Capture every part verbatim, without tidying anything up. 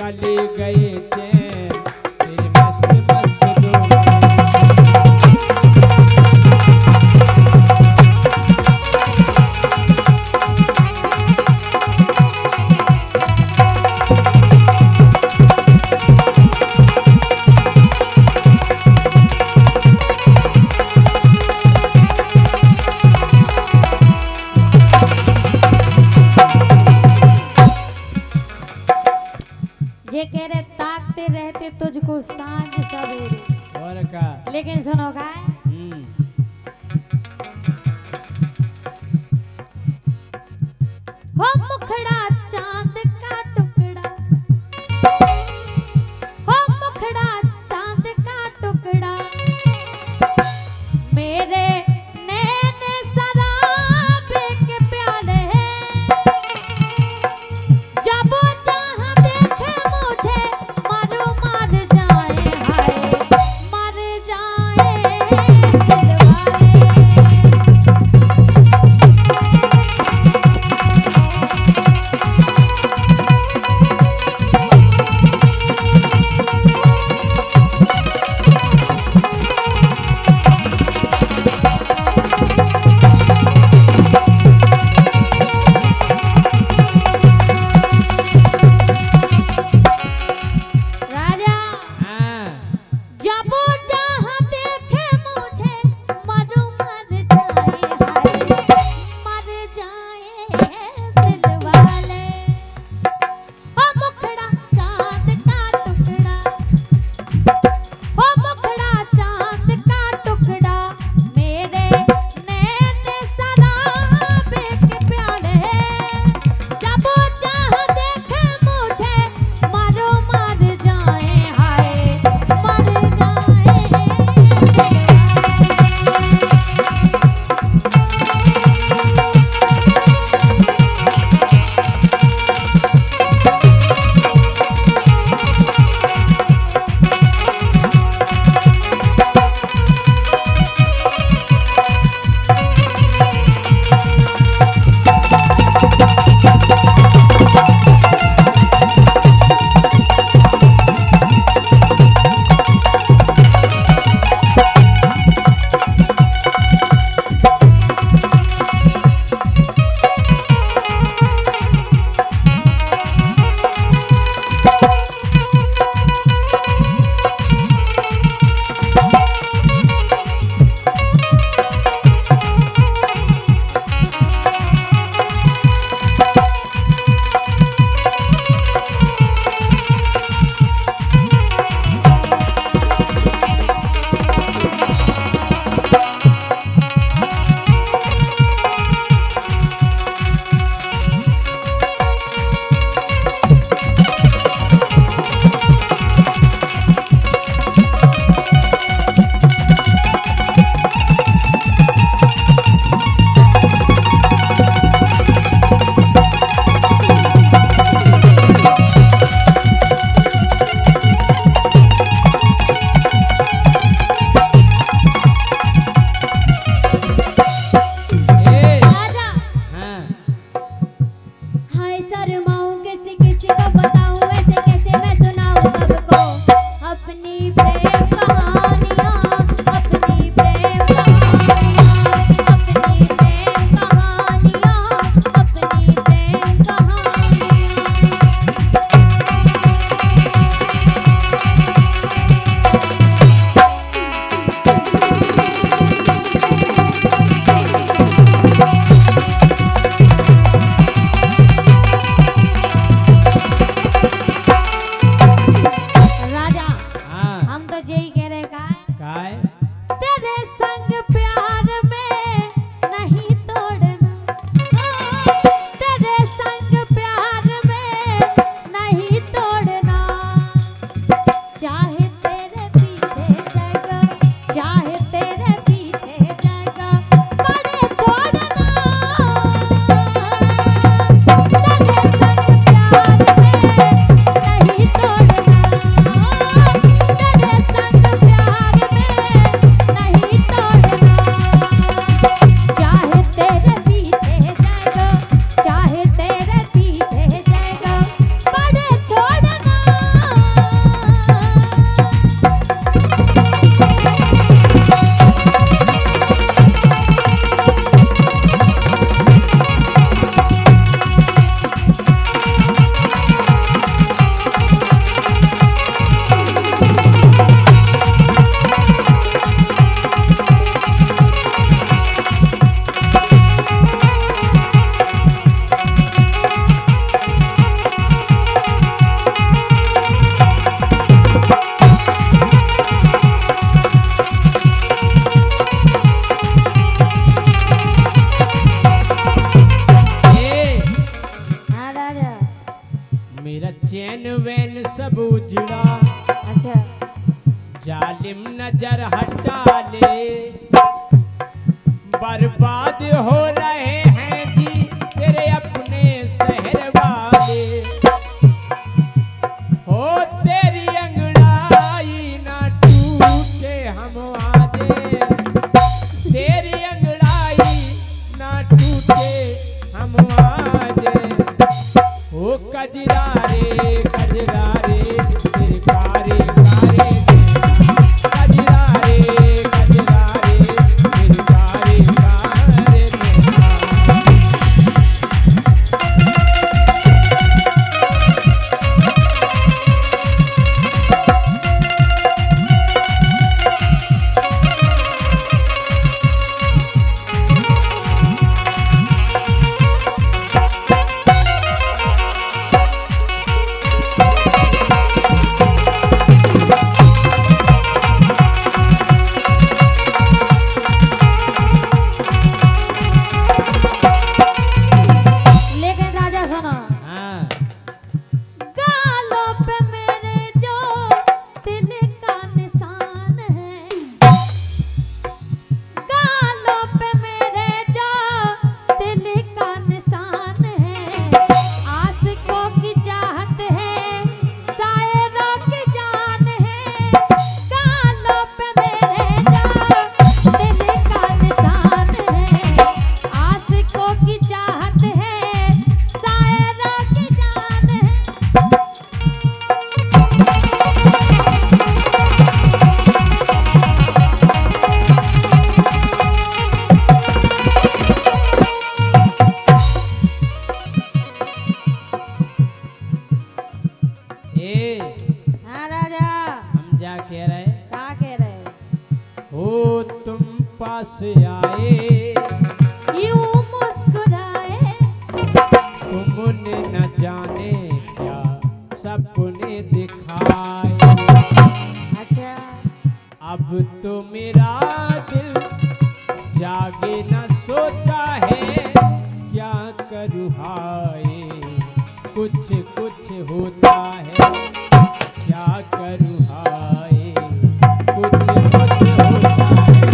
चली गई चैन तेरी मस्त मस्त ये कह रहे ताकते रहते तुझको सांझ सवेरे और का लेकिन सुनो गाय हो मुखड़ा चांद का टुकड़ा हो मुखड़ा चांद का टुकड़ा मेरे नैन शराब के प्याले जब जहाँ देखे मुझे मर मर जाए हाय मर जाए चैन वैन सब उजड़ा, अच्छा जालिम नजर हटा ले, बर्बाद हो रहे हैं जी तेरे अपने शहर वाले। हो तेरी अंगड़ाई ना टूटे हम वादे, तेरी अंगड़ाई ना टूटे हम वादे। ओ कजरा रे कजरा रे तेरे कारे कारे कजरा रे कजरा रे तेरे कारे कारे। पास आए यूं मुस्कुराए, तुमने न जाने क्या सपने दिखाए। अच्छा अब तो मेरा दिल जागे न सोता है, क्या करूँ हाय कुछ कुछ होता है, क्या करूँ हाय कुछ कुछ होता है।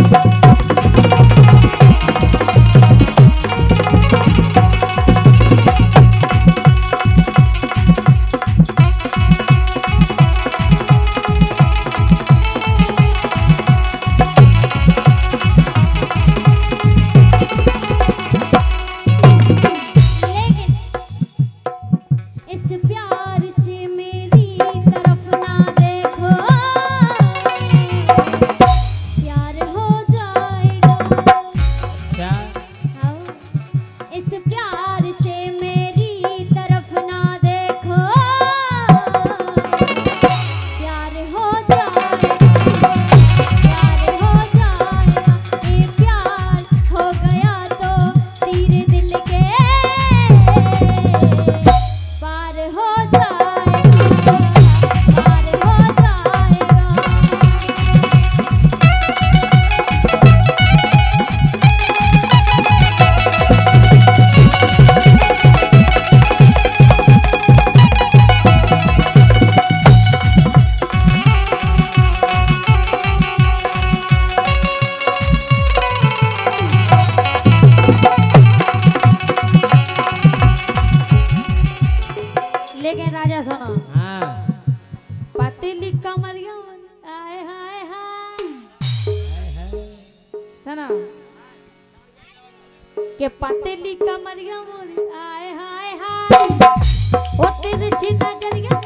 लेकिन राजा सुनो, हाँ पतली कमरिया आए हाय हाय, सुनो के पतली कमरिया मोरी आए हाय हाय, ओ तिरछी नजरिया